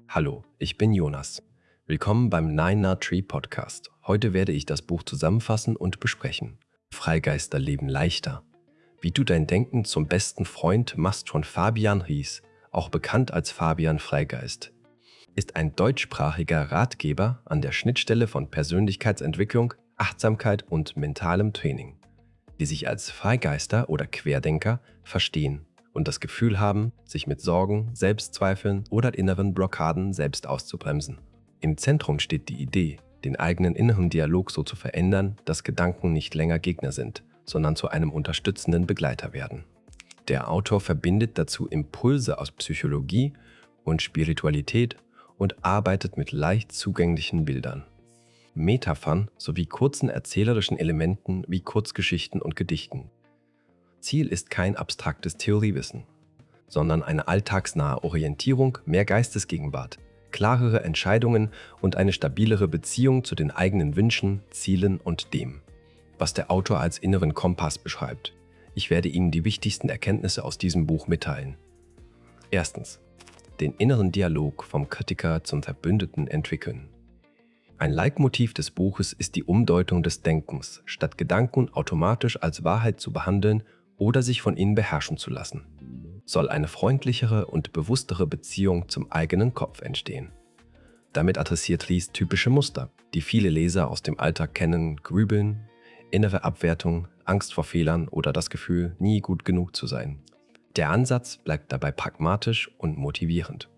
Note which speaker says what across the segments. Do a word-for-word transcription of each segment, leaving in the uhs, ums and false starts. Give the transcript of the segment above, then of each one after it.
Speaker 1: Hallo, ich bin Jonas. Willkommen beim Nine Nut Tree Podcast. Heute werde ich das Buch zusammenfassen und besprechen. Freigeister leben leichter. Wie du dein Denken zum besten Freund machst von Fabian Ries, auch bekannt als Fabian Freigeist, ist ein deutschsprachiger Ratgeber an der Schnittstelle von Persönlichkeitsentwicklung, Achtsamkeit und mentalem Training, die sich als Freigeister oder Querdenker verstehen und das Gefühl haben, sich mit Sorgen, Selbstzweifeln oder inneren Blockaden selbst auszubremsen. Im Zentrum steht die Idee, den eigenen inneren Dialog so zu verändern, dass Gedanken nicht länger Gegner sind, sondern zu einem unterstützenden Begleiter werden. Der Autor verbindet dazu Impulse aus Psychologie und Spiritualität und arbeitet mit leicht zugänglichen Bildern, Metaphern sowie kurzen erzählerischen Elementen wie Kurzgeschichten und Gedichten. Ziel ist kein abstraktes Theoriewissen, sondern eine alltagsnahe Orientierung, mehr Geistesgegenwart, klarere Entscheidungen und eine stabilere Beziehung zu den eigenen Wünschen, Zielen und dem, was der Autor als inneren Kompass beschreibt. Ich werde Ihnen die wichtigsten Erkenntnisse aus diesem Buch mitteilen. Erstens. Den inneren Dialog vom Kritiker zum Verbündeten entwickeln. Ein Leitmotiv des Buches ist die Umdeutung des Denkens, statt Gedanken automatisch als Wahrheit zu behandeln oder sich von ihnen beherrschen zu lassen. Soll eine freundlichere und bewusstere Beziehung zum eigenen Kopf entstehen. Damit adressiert Ries typische Muster, die viele Leser aus dem Alltag kennen: Grübeln, innere Abwertung, Angst vor Fehlern oder das Gefühl, nie gut genug zu sein. Der Ansatz bleibt dabei pragmatisch und motivierend.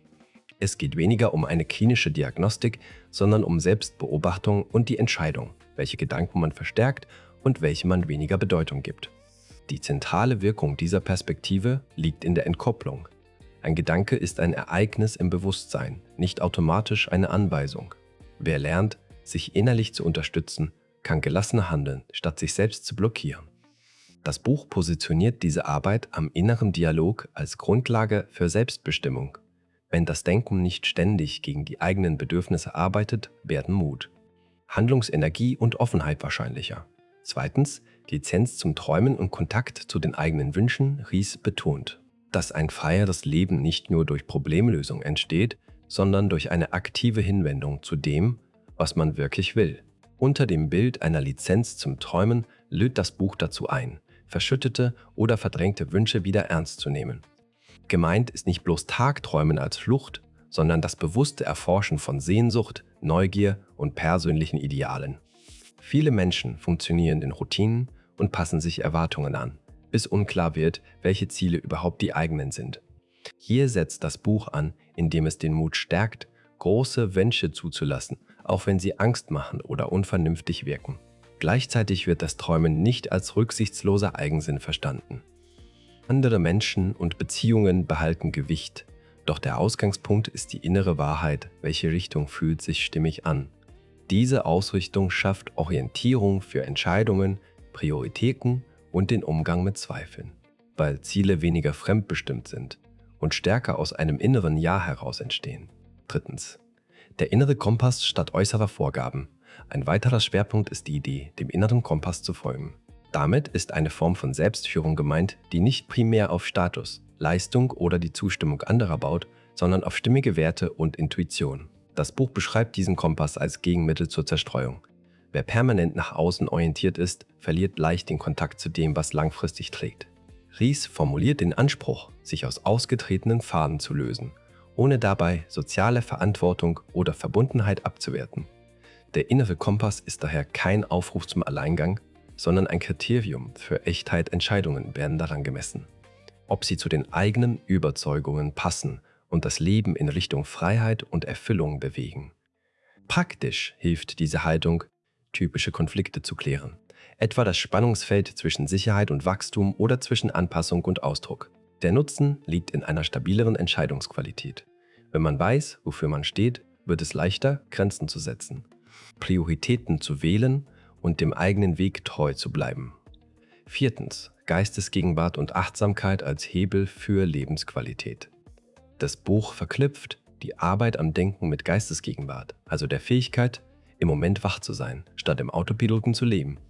Speaker 1: Es geht weniger um eine klinische Diagnostik, sondern um Selbstbeobachtung und die Entscheidung, welche Gedanken man verstärkt und welche man weniger Bedeutung gibt. Die zentrale Wirkung dieser Perspektive liegt in der Entkopplung. Ein Gedanke ist ein Ereignis im Bewusstsein, nicht automatisch eine Anweisung. Wer lernt, sich innerlich zu unterstützen, kann gelassener handeln, statt sich selbst zu blockieren. Das Buch positioniert diese Arbeit am inneren Dialog als Grundlage für Selbstbestimmung. Wenn das Denken nicht ständig gegen die eigenen Bedürfnisse arbeitet, werden Mut, Handlungsenergie und Offenheit wahrscheinlicher. Zweitens, Lizenz zum Träumen und Kontakt zu den eigenen Wünschen. Ries betont, dass ein freieres Leben nicht nur durch Problemlösung entsteht, sondern durch eine aktive Hinwendung zu dem, was man wirklich will. Unter dem Bild einer Lizenz zum Träumen lädt das Buch dazu ein, verschüttete oder verdrängte Wünsche wieder ernst zu nehmen. Gemeint ist nicht bloß Tagträumen als Flucht, sondern das bewusste Erforschen von Sehnsucht, Neugier und persönlichen Idealen. Viele Menschen funktionieren in Routinen und passen sich Erwartungen an, bis unklar wird, welche Ziele überhaupt die eigenen sind. Hier setzt das Buch an, indem es den Mut stärkt, große Wünsche zuzulassen, auch wenn sie Angst machen oder unvernünftig wirken. Gleichzeitig wird das Träumen nicht als rücksichtsloser Eigensinn verstanden. Andere Menschen und Beziehungen behalten Gewicht, doch der Ausgangspunkt ist die innere Wahrheit, welche Richtung fühlt sich stimmig an. Diese Ausrichtung schafft Orientierung für Entscheidungen, Prioritäten und den Umgang mit Zweifeln, weil Ziele weniger fremdbestimmt sind und stärker aus einem inneren Ja heraus entstehen. Drittens. Der innere Kompass statt äußerer Vorgaben. Ein weiterer Schwerpunkt ist die Idee, dem inneren Kompass zu folgen. Damit ist eine Form von Selbstführung gemeint, die nicht primär auf Status, Leistung oder die Zustimmung anderer baut, sondern auf stimmige Werte und Intuition. Das Buch beschreibt diesen Kompass als Gegenmittel zur Zerstreuung. Wer permanent nach außen orientiert ist, verliert leicht den Kontakt zu dem, was langfristig trägt. Ries formuliert den Anspruch, sich aus ausgetretenen Pfaden zu lösen, ohne dabei soziale Verantwortung oder Verbundenheit abzuwerten. Der innere Kompass ist daher kein Aufruf zum Alleingang, sondern ein Kriterium für Echtheit. Entscheidungen werden daran gemessen, ob sie zu den eigenen Überzeugungen passen und das Leben in Richtung Freiheit und Erfüllung bewegen. Praktisch hilft diese Haltung, typische Konflikte zu klären, etwa das Spannungsfeld zwischen Sicherheit und Wachstum oder zwischen Anpassung und Ausdruck. Der Nutzen liegt in einer stabileren Entscheidungsqualität. Wenn man weiß, wofür man steht, wird es leichter, Grenzen zu setzen, Prioritäten zu wählen und dem eigenen Weg treu zu bleiben. Viertens. Geistesgegenwart und Achtsamkeit als Hebel für Lebensqualität. Das Buch verknüpft die Arbeit am Denken mit Geistesgegenwart, also der Fähigkeit, im Moment wach zu sein, statt im Autopiloten zu leben.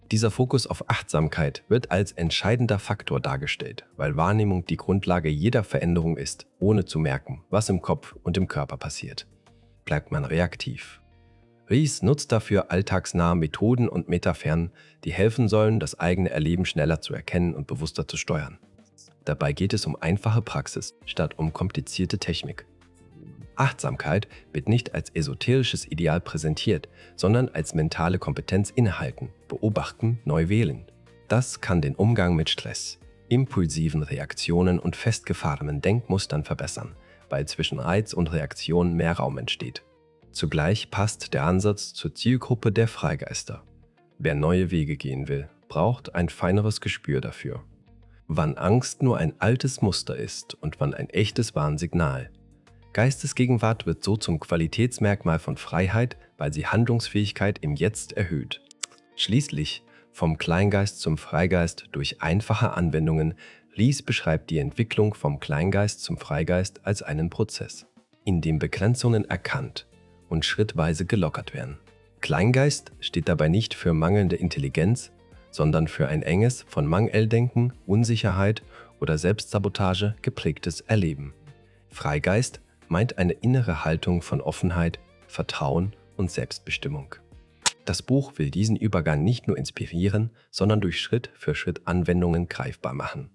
Speaker 1: Dieser Fokus auf Achtsamkeit wird als entscheidender Faktor dargestellt, weil Wahrnehmung die Grundlage jeder Veränderung ist, ohne zu merken, was im Kopf und im Körper passiert. Bleibt man reaktiv. Ries nutzt dafür alltagsnahe Methoden und Metaphern, die helfen sollen, das eigene Erleben schneller zu erkennen und bewusster zu steuern. Dabei geht es um einfache Praxis statt um komplizierte Technik. Achtsamkeit wird nicht als esoterisches Ideal präsentiert, sondern als mentale Kompetenz innehalten, beobachten, neu wählen. Das kann den Umgang mit Stress, impulsiven Reaktionen und festgefahrenen Denkmustern verbessern, weil zwischen Reiz und Reaktion mehr Raum entsteht. Zugleich passt der Ansatz zur Zielgruppe der Freigeister. Wer neue Wege gehen will, braucht ein feineres Gespür dafür. Wann Angst nur ein altes Muster ist und wann ein echtes Warnsignal. Geistesgegenwart wird so zum Qualitätsmerkmal von Freiheit, weil sie Handlungsfähigkeit im Jetzt erhöht. Schließlich vom Kleingeist zum Freigeist durch einfache Anwendungen. Ries beschreibt die Entwicklung vom Kleingeist zum Freigeist als einen Prozess, in dem Begrenzungen erkannt und schrittweise gelockert werden. Kleingeist steht dabei nicht für mangelnde Intelligenz, sondern für ein enges, von Mangeldenken, Unsicherheit oder Selbstsabotage geprägtes Erleben. Freigeist meint eine innere Haltung von Offenheit, Vertrauen und Selbstbestimmung. Das Buch will diesen Übergang nicht nur inspirieren, sondern durch Schritt-für-Schritt-Anwendungen greifbar machen.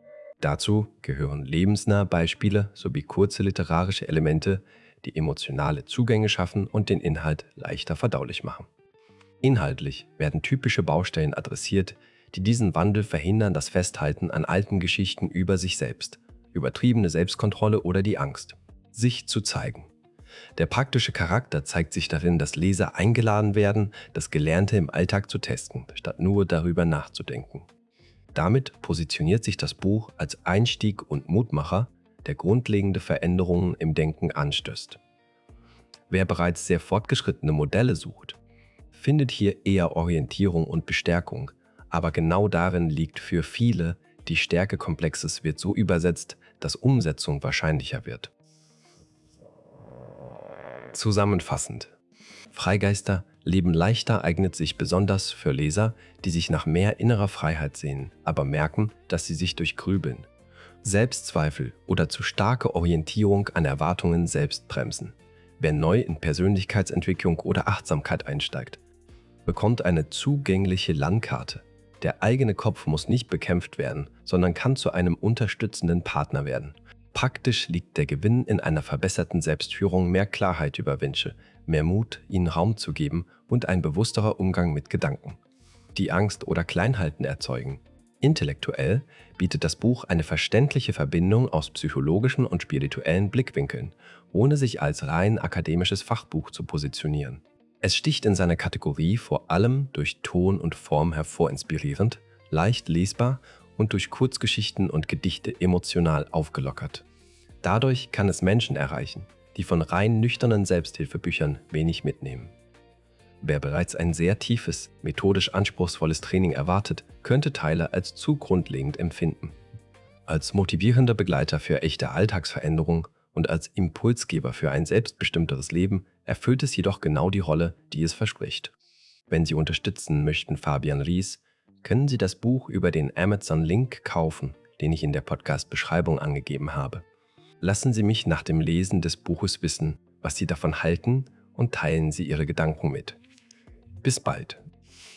Speaker 1: Dazu gehören lebensnahe Beispiele sowie kurze literarische Elemente, die emotionale Zugänge schaffen und den Inhalt leichter verdaulich machen. Inhaltlich werden typische Baustellen adressiert, die diesen Wandel verhindern, das Festhalten an alten Geschichten über sich selbst, übertriebene Selbstkontrolle oder die Angst, sich zu zeigen. Der praktische Charakter zeigt sich darin, dass Leser eingeladen werden, das Gelernte im Alltag zu testen, statt nur darüber nachzudenken. Damit positioniert sich das Buch als Einstieg und Mutmacher, der grundlegende Veränderungen im Denken anstößt. Wer bereits sehr fortgeschrittene Modelle sucht, findet hier eher Orientierung und Bestärkung, aber genau darin liegt für viele, die Stärke Komplexes wird so übersetzt, dass Umsetzung wahrscheinlicher wird. Zusammenfassend: Freigeister leben leichter eignet sich besonders für Leser, die sich nach mehr innerer Freiheit sehnen, aber merken, dass sie sich durch Grübeln, Selbstzweifel oder zu starke Orientierung an Erwartungen selbst bremsen. Wer neu in Persönlichkeitsentwicklung oder Achtsamkeit einsteigt, bekommt eine zugängliche Landkarte. Der eigene Kopf muss nicht bekämpft werden, sondern kann zu einem unterstützenden Partner werden. Praktisch liegt der Gewinn in einer verbesserten Selbstführung, mehr Klarheit über Wünsche, mehr Mut, ihnen Raum zu geben und ein bewussterer Umgang mit Gedanken, die Angst oder Kleinhalten erzeugen. Intellektuell bietet das Buch eine verständliche Verbindung aus psychologischen und spirituellen Blickwinkeln, ohne sich als rein akademisches Fachbuch zu positionieren. Es sticht in seiner Kategorie vor allem durch Ton und Form hervorinspirierend, leicht lesbar und durch Kurzgeschichten und Gedichte emotional aufgelockert. Dadurch kann es Menschen erreichen, die von rein nüchternen Selbsthilfebüchern wenig mitnehmen. Wer bereits ein sehr tiefes, methodisch anspruchsvolles Training erwartet, könnte Teile als zu grundlegend empfinden. Als motivierender Begleiter für echte Alltagsveränderung und als Impulsgeber für ein selbstbestimmteres Leben erfüllt es jedoch genau die Rolle, die es verspricht. Wenn Sie unterstützen möchten Fabian Ries, können Sie das Buch über den Amazon-Link kaufen, den ich in der Podcast-Beschreibung angegeben habe. Lassen Sie mich nach dem Lesen des Buches wissen, was Sie davon halten, und teilen Sie Ihre Gedanken mit. Bis bald.